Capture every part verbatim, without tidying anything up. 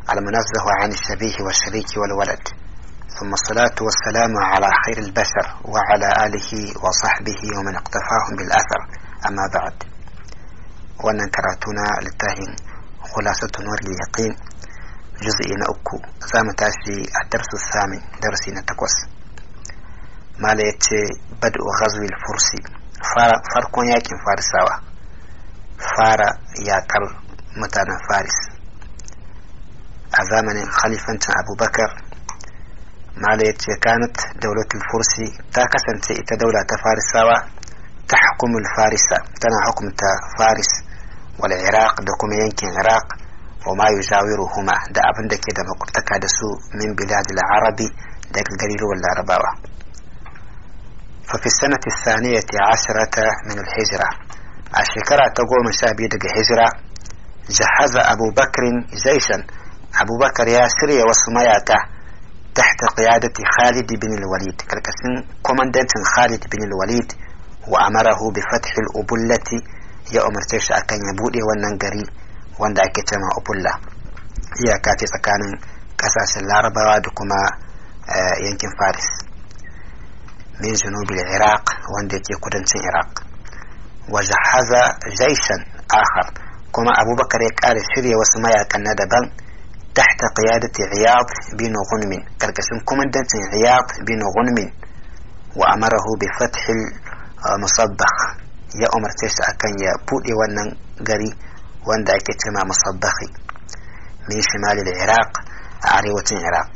المنزه عن الشبيه والشريك والولد، ثم الصلاة والسلام على خير البشر وعلى آله وصحبه ومن اقتفاهم بالأثر. أما بعد، wannan karatuna littafin khulasatu nur al-yaqin juz'i na uku zamu tashi a darsu samin darasi na takwas. mala yace bad'u ghazwi al-fursi, farkon yakin farisawa, fara yakar mutanen faris a zamanin khalifancin abubakar. mala yace kanat daulatul fursi, ta kasance ita daula ta farisawa tahkumul farisa, tana hukumta faris wal iraq da kuma yankin iraq wa ma yujawiruhuma da abin da ke da makwabtaka da su min biladil arabi daga garuruwan larabawa. fa fi sanati thaniyati asharata min al hijra, a shekara ta goma sha biyu daga hijira, jahaza abubakrin jaishan, abubakar ya shirya wasu mayaka tahta qiyadati khalid bin al walid, karkashin komandancin khalid bin al walid, wa amarahu bi fathi al ubullati, ya umarce shi akan ya bude wannan gari wanda ake cewa ubulla, iyaka ce tsakanin kasashen larabawa da kuma yankin faris, min junubil iraq, wanda yake kudancin iraq. wa jahaza jaishan akhar, kuma abubakar ya kare shirya wasu mayakan na daban tahta qiyadati iyad bin ghunmin, karkashin komandancin iyad bin ghunmin, wa amarahu bi fathi musabbakh, ya umarce shi akan ya bude wannan gari wanda ake cewa musabbakhi min shimali al-iraq, a arewacin iraq.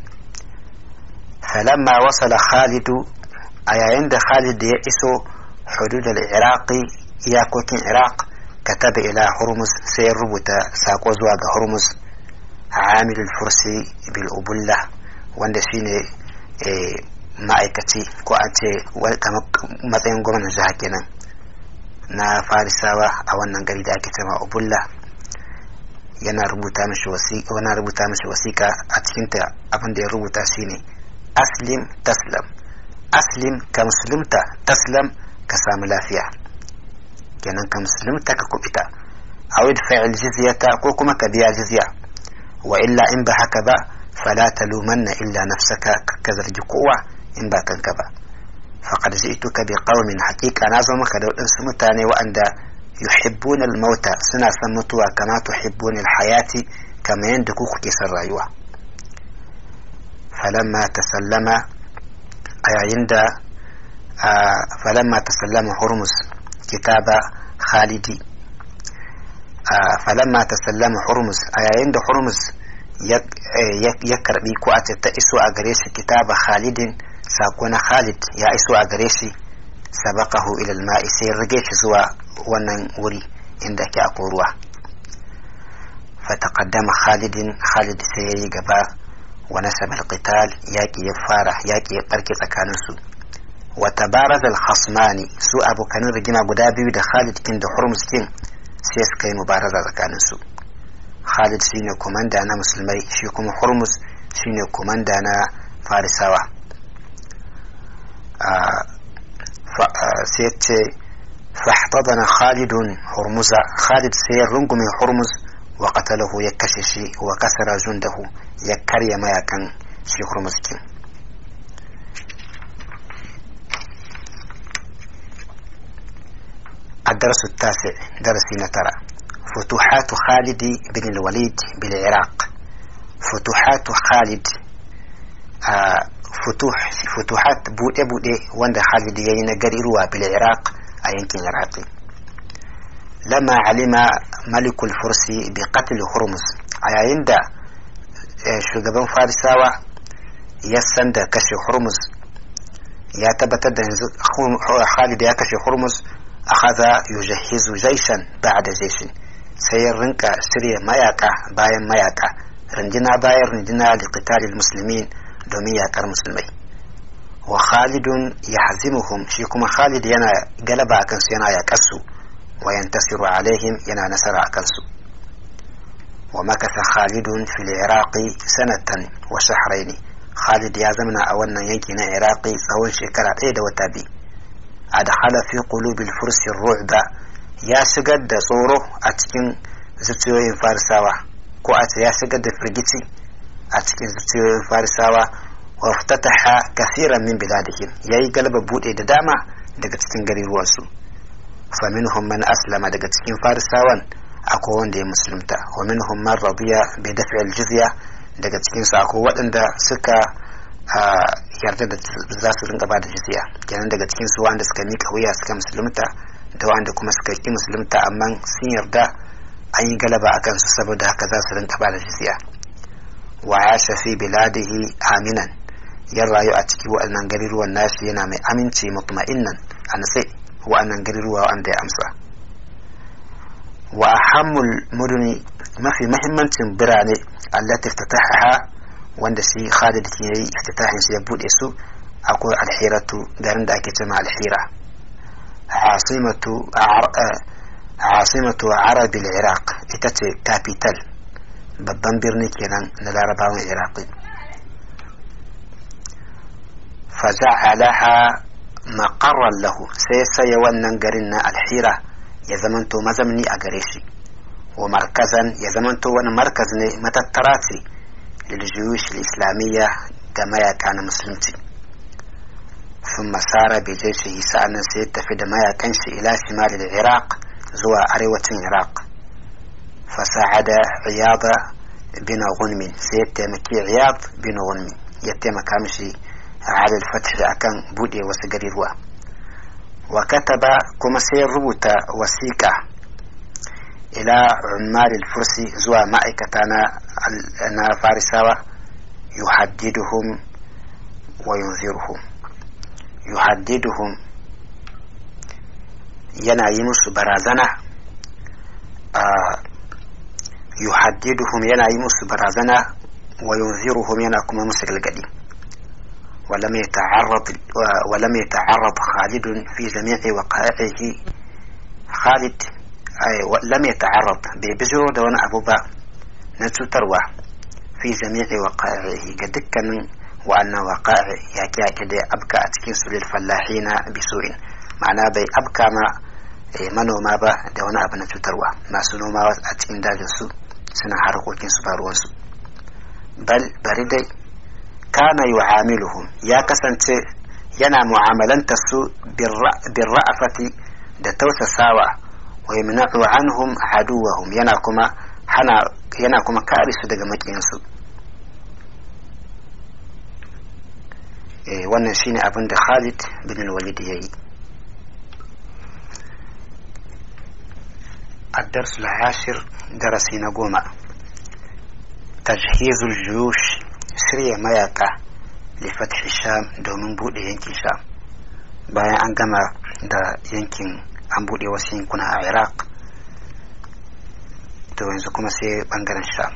falamma wasala khalid, a yayin da khalid ya iso hudud al-iraq, iyakokin iraq, kataba ila hurmuz, sai rubuta sako zuwa ga hurmuz, amil al-fursi bil ubulla, wanda shine ma'aikaci ko an ce matsayin gwamnan jiha kenan na farisawa a wannan gari da ake cewa ubulla. yana rubuta mishi wasiƙa yana rubuta mishi wasiƙa a cikin ta abin da ya rubuta shine aslim taslam, aslim ka musulunta, taslam ka samu lafiya, kenan ka musulunta ka kubita, awid fa'il jizyata, ko kuma ka biya jizya, wa illa in ba haka ba fala talumanna illa nafsaka, ka zargi kowa in ba kanka ba. faqad ji'tuka bi qaumin, haqiqa na zo maka da wadansu mutane wa'anda yuhibbuna al-mauta, suna san mutuwa kama tuhibbuna al-hayati, kama yanda ku kuke san rayuwa. falamma tasallama, ayayin da falamma tasallama hurmuz kitaba khalidi, falamma tasallama hurmuz, ayayin da hurmuz ya karbi ko a ta iso a gare shi kitaba khalidin, sako na khalid ya iso a gare shi, sabaqahu ila al-ma'i, sai rage shi zuwa wannan wuri inda ke akwai ruwa. fataqaddama khalidin, khalid sai yayi gaba, wa nasaba al-qital, yaqi ya fara, yaqi ya barke tsakanin su. wa tabaraza al-khasmani, su abokan rigima guda biyu da khalid kin da hurmuz kin sai suka yi mubaraza tsakanin su. khalid shine komanda na musulmai, shi kuma hurmuz shine komanda na farisawa. sai ce fahtadana khalidun hurmuza, khalid sai ya rungume hurmuz wa qatalahu, ya kashe shi, wa kasara jundahu, ya karya mayakan shi hurmuz kin. الدرس التاسع، درس نترى فتوحات خالد بن الوليد بالعراق. فتوحات خالد آه فتوح فتوحات بودي بودي وند خالد يين غريروا بالعراق، أينكين العراقي. لما علم ملك الفرس بقتل هرمز، أيين دا شغبان فارساوا يسند كشف هرمز، يا تبتد خالد يا كشف هرمز، أخذ يجهز جيشا بعد جيش، سيرنك سرية مياكا باين مياكا، رندنا باير رندنا لقتال المسلمين، دومي ياكر مسلمي. وخالد يحزمهم، شيكما خالد ينا قلبا كنسو ينا يكسو، وينتصر عليهم ينا نسر كنسو. ومكث خالد في العراق سنة وشهرين، خالد يازمنا أولنا ينكينا عراقي سوى شكرا عيد وتابي. أدخل في قلوب الفرس الرعب، يا سجد صوره أتكن زتوين فارساوة، ko a ce ya shigar da firgici a cikin zuciyoyin farisawa wa ftataha kaseeran min biladihim yayi galaba bude da dama daga cikin garuruwan su fa minhum man aslama daga cikin farisawan akwai wanda ya musulunta wa minhum man radiya bi daf'i al-jizya daga cikin su akwai waɗanda suka yarda da za su rinka ba da jizya kenan daga cikin su wanda suka mika wuya suka musulunta da wanda kuma suka ki musulunta amma sun yarda an yi galaba a kansu saboda haka za su rinka ba da jizya wa yasha fi biladihi aminan yan rayu a cikin waɗannan garuruwan nashi yana mai aminci mutma'innan a natse waɗannan garuruwa wanda ya amsa wa ahammul muduni mafi mahimmancin birane allati iftatahaha wanda shi Khalid ke yi iftitahin shi ya bude su akwai alhiratu garin da ake cewa alhira asimatu asimatu arab al-iraq ita ce capital babban birni kenan na larabawan iraqi faja'alaha maqarran lahu sai sai wannan garin na alhira ya zamanto mazamni a gare shi wa markazan ya zamanto wani markaz ne matattara ce liljuyush al-islamiyya ga mayaka na musulunci sun masara bai je shi sa'annan sai ya tafi da mayakan shi ila shimalil iraq zuwa arewacin iraq fasa'ada iyada bin gunmin sai ya taimaki iyad bin gunmin ya taimaka mishi على الفتح akan bude wasu garuruwa wa kataba kuma sai rubuta wasiqa ila ummar al-fursi zuwa ma'aikata na na farisawa yuhaddiduhum wa yunziruhum yuhaddiduhum yana yi musu barazana yuhaddiduhum yana yi musu barazana wa yunziruhum yana kuma musu galgadi ولم يتعرض ولم يتعرض خالد في جميع وقائعه خالد أي لم يتعرض ببجرو دون أبو با نتوتروا في جميع وقائعه قد كان وأن وقائع ياكي كده أبكى أتكين سل الفلاحين بسوء معناه بي أبكى ما منو ما با دون أبو نتوتروا ما سنو ما أتكين داجنسو سنة حرقو كين سبارونسو بل بردي كان يعاملهم يا كسنت ينا معاملة سو بالرأفة دتوس ساوى ويمنع عنهم عدوهم ينا كما حنا ينا كما كارث daga makiyansu eh wannan shine abin da Khalid bin al-Walid yayi الدرس العاشر درسنا قوما تجهيز الجيوش shirya mayaka lifath sham domin bude yankin sham bayan an gama da yankin an bude wasu yankuna a iraq to yanzu kuma sai bangaren sham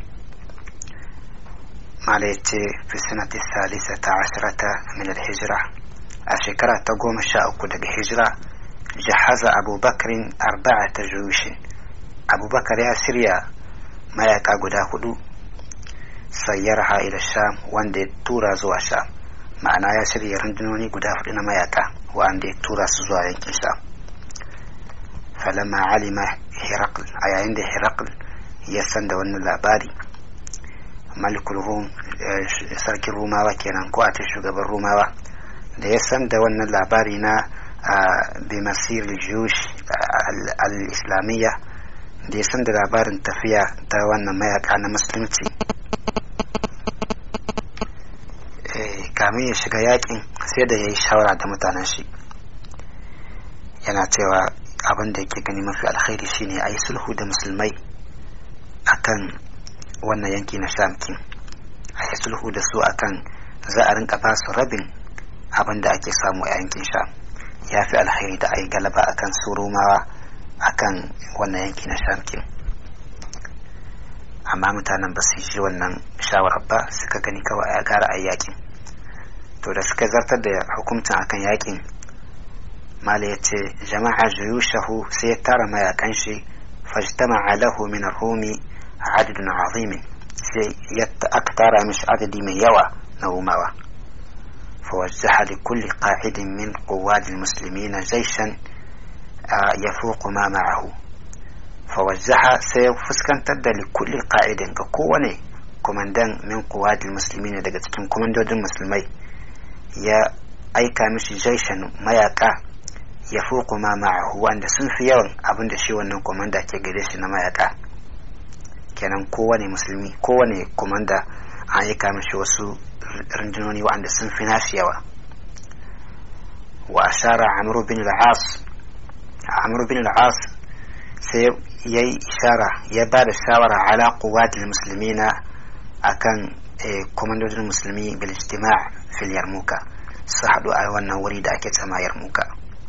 mala yace fi sanati salisata asharata min al-hijra a shekara ta goma sha uku daga hijira jahaza abubakar arba'ata juyushin abubakar ya shirya mayaka guda hudu sayyarha ila sham wanda ya tura zuwa sham ma'ana ya shirya rundunoni guda hudu na mayaka wanda ya tura su zuwa yankin sham falamma alima hiraql a yayin da hiraql ya san da wannan labari malikul rum sarkin rumawa kenan ko a ce shugaban rumawa da ya san da wannan labari na bi masir al-juyush al-islamiyya da ya san da labarin tafiya ta wannan mayaka na musulunci kamin ya shiga yakin sai da ya yi shawara da mutanen shi yana cewa abin da yake gani mafi alkhairi shine a yi sulhu da musulmai akan wannan yanki na shamkin a yi sulhu da su akan za a rinka ba su rabin abin da ake samu a yankin sham ya fi alkhairi da a yi galaba akan su romawa akan wannan yanki na shamkin amma mutanen ba su yi wannan shawarar ba suka gani kawai a gara a yakin to da suka zartar da hukuncin akan yakin mala ya ce jama'a juyushahu sai ya tara mayakan shi fajtama'a lahu min ar-rumi adadun azim sai ya aka tara mishi adadi mai yawa na rumawa fawajjaha li kulli qa'idin min quwwat al-muslimin jayshan yafuqu ma ma'ahu fawajjaha sai ya fuskantar da likulli qa'idin ga kowane komandan min quwadil muslimin daga cikin komandodin musulmai ya aika mishi jaishan mayaka ya fuku ma ma'ahu wanda sun fi yawan abinda shi wannan komanda ke gare shi na mayaka. Kenan kowane musulmi kowane komanda an aika mishi wasu rundunoni wanda sun fi nashi yawa. Wa ashara Amr bin al-As Amr bin al-As sai yayi ishara ya bada shawara ala quwadil muslimina akan komandojin musulmi bil ijtima' fil Yarmuka su haɗu a wannan wuri da ake tsama Yarmuka.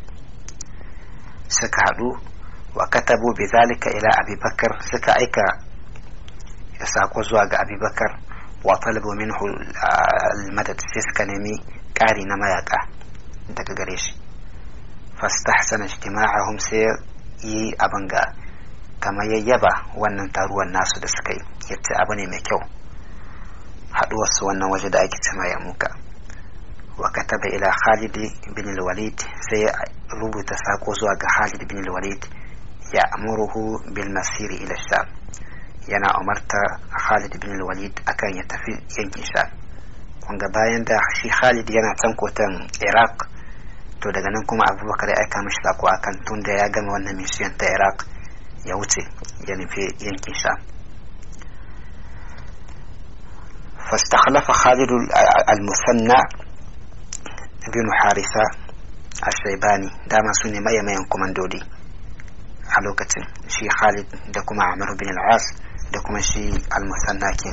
Suka haɗu wa katabu bi zalika ila Abi Bakar suka aika sako zuwa ga Abi Bakar wa talabu minhu al-madad sai suka nemi ƙari na mayaka daga gare shi. Fastahsana ijtima'ahum sai yi abin ga kamar yayyaba wannan taruwan nasu da suka yi yace abu ne mai kyau haɗuwar su wannan waje da ake tsama Yarmuka. Wa kataba ila Khalid bin al-Walid sai rubuta sako zuwa ga Khalid bin al-Walid ya amuruhu bil masiri ila Sham, yana umarta Khalid bin al-Walid akan ya tafi yankin Sham. Kunga bayan da shi Khalid yana can kotan Iraq, to daga nan kuma Abubakar ya aika mishi sako akan tunda ya gama wannan mission ta Iraq ya wuce ya nufi yankin Sham. فاستخلف خالد المثنى بن حارثة الشيباني داما سوني مايا مايا كوماندودي a lokacin shi Khalid da kuma Amr bin al-As da kuma shi al-Musanna kin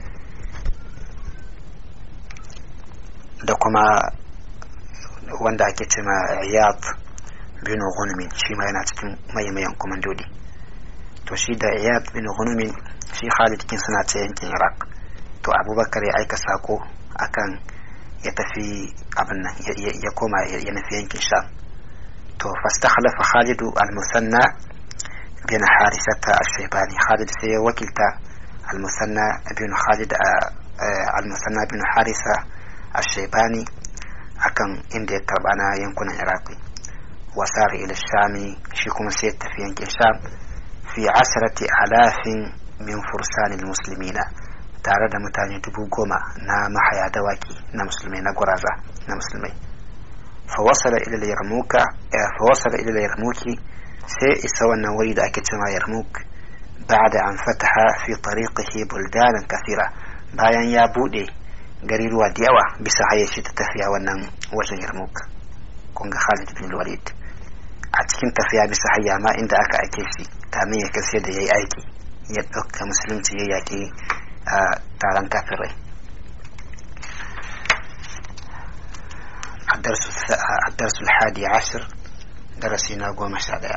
da kuma wanda ake cewa Iyad bin Ghunumin shi ma yana cikin mayan komandodi. To shi da Iyad bin Ghunumin shi Khalid kin suna ta yankin Iraq, to Abubakar ya aika sako akan ya tafi abin nan ya koma ya nufi yankin Sham. To fastakhlafa Khalid al-Musanna bin Harithata al-Shaybani, Khalid sai wakilta al-Musanna bin Khalid al-Musanna bin Haritha al-Shaybani akan inda ya karba na yankunan Iraq. Wasar ila Sham, shi kuma sai tafi yankin Sham fi asrati alafin min fursan al-muslimina, tare da mutane dubu goma na mahaya dawaki na musulmai na guraza na musulmai. فوصل إلى اليرموك فوصل إلى اليرموك سيئس والنوري دا كتما يرموك بعد أن فتح في طريقه بلدانا كثيرة بايان يا بودي قرير وديوة بسعيش تتفيا ونن وجه يرموك كونغ خالد بن الوليد أتكين تفيا بسحيا ما عند أكا أكيسي تامية كسيدة يي أيكي يدوك مسلمتي يي آه تاران كافري. الدرس الدرس الحادي عشر درسنا قوم السادة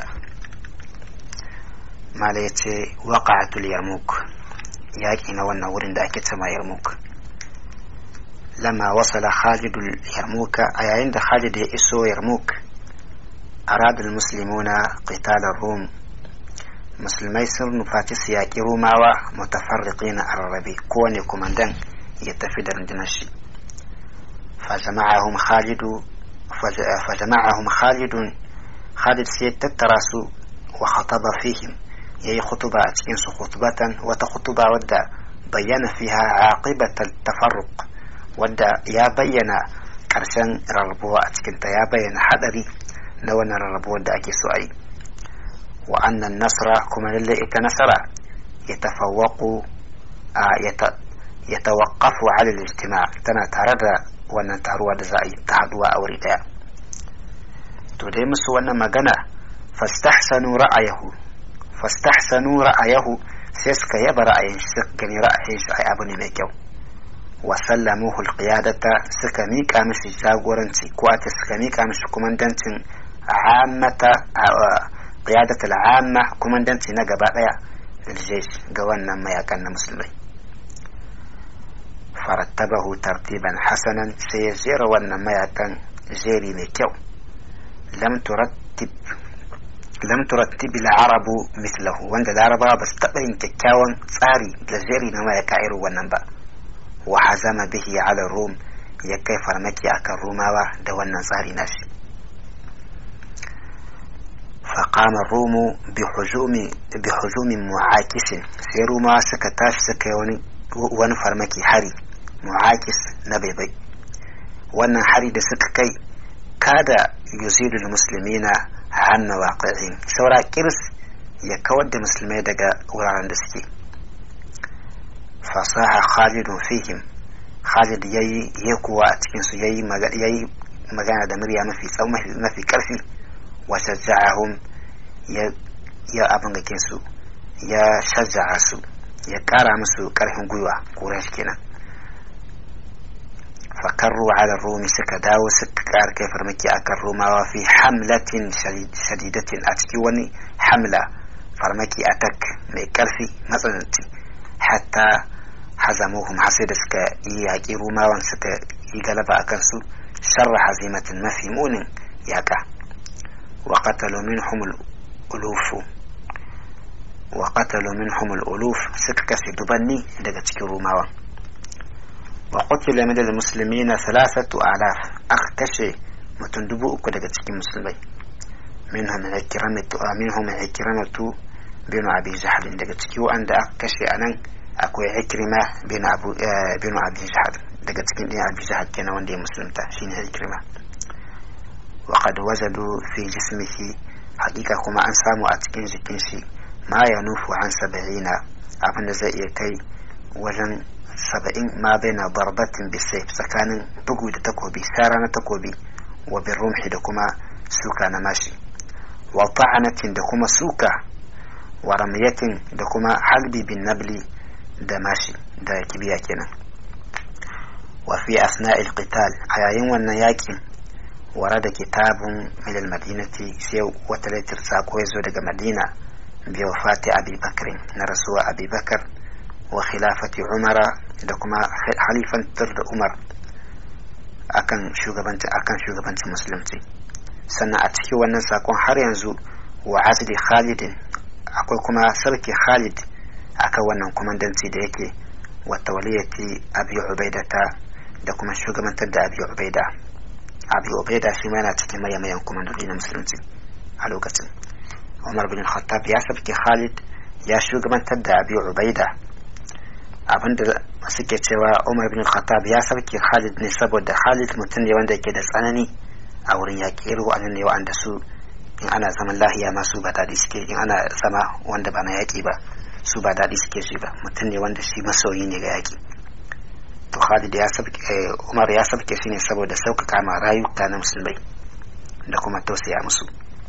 ما ليتي وقعة اليرموك ياكينا والنورين دا كتما يرموك. لما وصل خالد اليرموك أي عند خالد يئسو يرموك أراد المسلمون قتال الروم، مسلمي سر نفاتس ياكي روماوا متفرقين الربي كوني كوماندان يتفيد الجنشي. فجمعهم خالد فجمعهم خالد خالد سيد تتراسو وخطب فيهم يي خطبة أتكنس خطبة وتخطبة ودى بيّن فيها عاقبة التفرق ودى يا بيّن كرسان رربوة أتكنت يا بيّن حدري نوان رربوة دا أكي سؤي، وأن النصر كما للي اتنصر يتفوق يت يتوقف على الاجتماع تنا ترد wannan taruwa da za a yi ta haduwa a wuri daya. To dai musu wannan magana fastahsanu ra'ayahu fastahsanu ra'ayahu sai suka yaba ra'ayin shi, suka gani ra'ayin shi ai abu ne mai kyau. Wa sallamuhu alqiyadata, suka mika mishi jagoranci ko ta suka mika mishi kumandancin ammata qiyadatul amma, kumandanci na gaba daya da ga wannan mayakan na musulmai. فرتبه ترتيبا حسنا سيزير وانما يكن زيري ميكيو لم ترتب لم ترتب العرب مثله، وند العرب بس تبين كيكاون صاري لزيري نما يكاير وننبا. وحزم به على الروم يكي فرمكي اكا الروماوة دوانا صاري ناشي. فقام الروم بحجوم بحجوم معاكس sai Roma suka tashi suka yi wani wani farmaki hari mu'akis na baibai. wannan hari da suka kai kada yuzilul muslimina an mawaqi'in saura kirs ya kawar da musulmai daga wuraren da suke. fasaha Khalid fihim Khalid yayi yakuwa a cikin su yayi yayi magana da murya mafi tsawo mafi karfi wa shajja'ahum ya ya abin gakin su ya shajja'a su ya kara musu karfin gwiwa Quraysh kenan. fakarru ala rumi suka dawo suka kara kai farmaki akan Romawa fi hamlatin shadidatin a cikin wani hamla farmaki attack mai karfi matsananci hatta hazamuhum hasai da suka yi yaƙi Romawan suka yi galaba akan su sharra hazimatin mafi munin yaƙa. wa qatalu minhum al-uluf wa qatalu minhum al-uluf suka kashe dubanni daga cikin Romawan. wa qutila min al-muslimina thalathatu alaf aka kashe mutum dubu uku daga cikin musulmai. minhum ikramatu minhum ikramatu bin abi jahl daga cikin wanda aka kashe anan akwai ikrima bin abu bin abi jahl daga cikin din abi jahl kenan wanda ya musulunta shine ikrima. wa qad wajadu fi jismihi haqiqa kuma an samu a cikin jikin shi ma yanufu an sab'ina abinda zai iya kai wajen saba'in ma baina darbatin bisayf tsakanin bugu da takobi sara na takobi wa birrumhi da kuma suka na mashi wa ta'anatin da kuma suka wa ramyatin da kuma halbi bin nabli da mashi da kibiya kenan. wa fi asna'il qital a yayin wannan yakin warada kitabun min al-madinati sai wata letter sako yazo daga Madina bi wafati Abi Bakr na rasuwa Abi Bakr wa khilafati Umara da kuma halifantar da Umar akan shugabanci akan shugabancin musulunci. sannan a cikin wannan sakon har yanzu wa azli Khalid akwai kuma sarki Khalid akan wannan komandanci da yake wa tawliyati Abi Ubaidata da kuma shugabantar da Abi Ubaida. Abi Ubaida shi ma yana cikin mayan komandodi na musulunci a lokacin. Umar bin Khattab ya sarki Khalid ya shugabantar da Abi Ubaida. abinda suke cewa Umar bin Khattab ya sarki Khalid ne saboda Khalid mutum ne wanda yake da tsanani a wurin yaƙi irin wa'annan ne wa'anda su in ana zaman lahiya ma su ba daɗi suke in ana zama wanda ba na yaƙi ba su ba daɗi suke shi ba mutum ne wanda shi masoyi ne ga yaƙi. to Khalid ya sabke Umar ya sabke shi ne saboda sauƙaƙa ma rayuka na musulmai da kuma tausaya musu.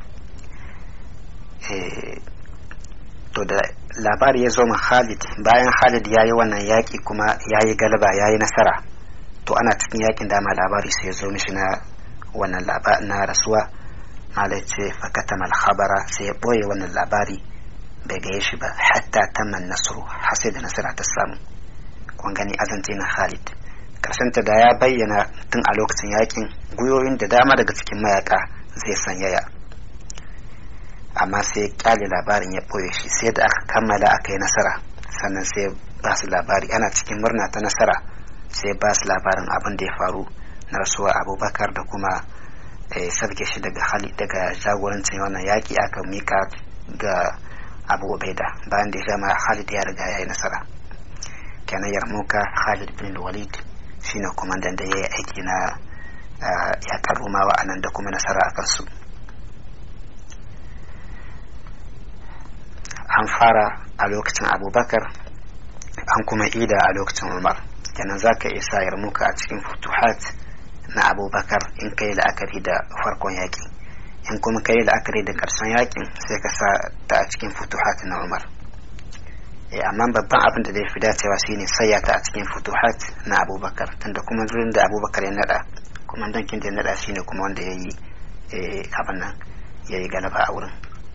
to da labari ya zo ma Khalid bayan Khalid yayi wannan yaƙi kuma yayi galaba yayi nasara to ana cikin yaƙin dama labari sai ya zo mishi na wannan labari na rasuwa. malai ce fakatama al-khabara sai ya boye wannan labari bai gaye shi ba hatta tamman nasru har sai da nasara ta samu. kun gani azanci na Khalid karsanta da ya bayyana tun a lokacin yakin guyoyin da dama daga cikin mayaka zai sanyaya amma sai kyale labarin ya boye shi sai da aka kammala aka yi nasara sannan sai ba su labari ana cikin murna ta nasara sai ba su labarin abin da ya faru na rasuwa Abubakar da kuma sarki shi daga hali daga jagorancin wannan yaki aka mika ga Abu Ubaida bayan da jama'a Khalid ya riga ya yi nasara. kenan Yarmuka Khalid bin Walid shine komandan da yayi aiki na yakar Rumawa anan da kuma nasara a kansu. an fara a lokacin Abubakar an kuma ida a lokacin Umar. kenan zaka isa Yarmuka a cikin futuhat na Abubakar in kai la'akari da farkon yaki in kuma kai la'akari da karshen yakin sai ka sa ta a cikin futuhat na Umar. eh amma babban abin da zai fi dacewa shine sayya ta a cikin futuhat na Abubakar tunda kuma zurin da Abubakar ya nada kuma dankin da ya nada shine kuma wanda yayi eh abin nan yayi galaba a wurin.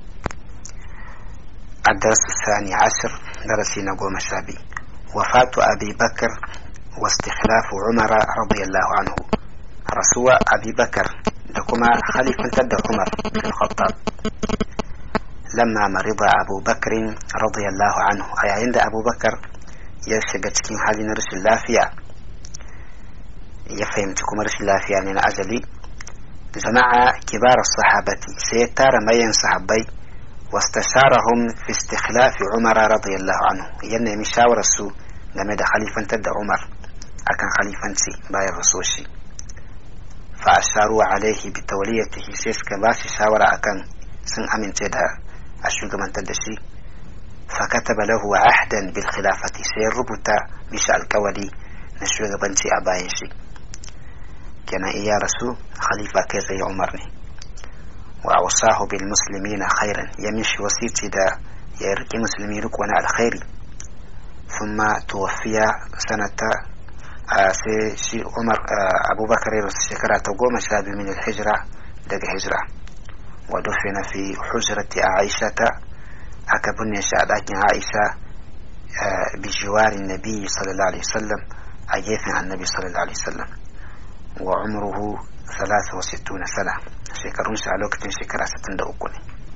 الدرس الثاني عشر درسنا قوم شابي وفاة أبي بكر واستخلاف عمر رضي الله عنه. رسول أبي بكر دكما خليفة تد عمر بن الخطاب لما مرض أبو بكر رضي الله عنه أي عند أبو بكر يشجع حال نرش اللافية يفهم تكم رش اللافية من أجلي جماعة كبار الصحابة سيتار مين صحابي واستشارهم في استخلاف عمر رضي الله عنه ين مشاور السوء لما دا خليفة تد عمر أكن خليفة سي باي الرسول شي فأشاروا عليه بتوليته سيسك باسي شاور أكن سن أمن تدا أشوك من تدشي فكتب له عهدا بالخلافة سيربط بشأ الكولي نشوك بنتي أبايشي كان إيا رسول خليفة كيزي عمرني وأوصاه بالمسلمين خيرا يمشي وسيتي دا يركي مسلمي ركونا الخير ثم توفي سنة آه سي عمر آه أبو بكر الشكرة تقوم شاب من الحجرة دق هجرة ودفن في حجرة عائشة أكبني شهادات عائشة آه بجوار النبي صلى الله عليه وسلم أجيث عن النبي صلى الله عليه وسلم وعمره ثلاثة وستون سنة شكرون سألوكة شكرا ستن دقوني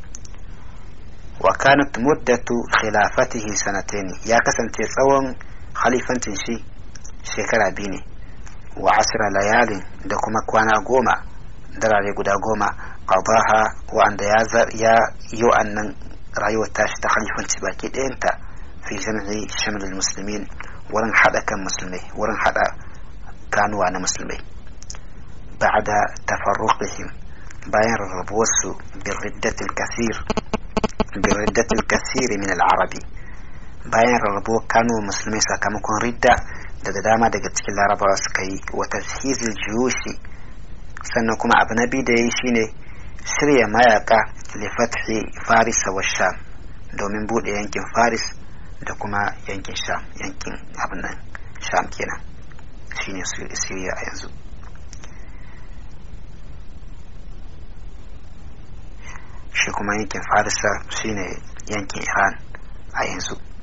وكانت مدة خلافته سنتين يا كسن تصوم خليفة شي شكرا بيني وعشر ليال دكما كوانا قوما دراري قدا قوما قضاها وعند يا يو أن رأيو تاش تخليفة باكي انت في جمع شمل المسلمين ورن حدا كان مسلمي ورن حدا كانوا أنا مسلمي بعد تفرقهم بين الربوس بالردة الكثير بالردة الكثير من العرب بين الربو كانوا مسلمين كما كون ردة دداما دقت كل العرب وسكي وتجهيز الجيوش سنكم أبنبي دايشيني شريا ما يقع لفتح فارس والشام دومين بود ينكن فارس دكما ينكن شام ينكن أبنا شام كينا شيني سوريا ينزو shi kuma yankin farisa shine yankin iran a yanzu